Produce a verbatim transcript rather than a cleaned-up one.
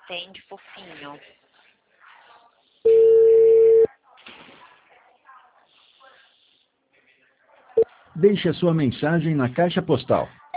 atende, fofinho. Deixe a sua mensagem na caixa postal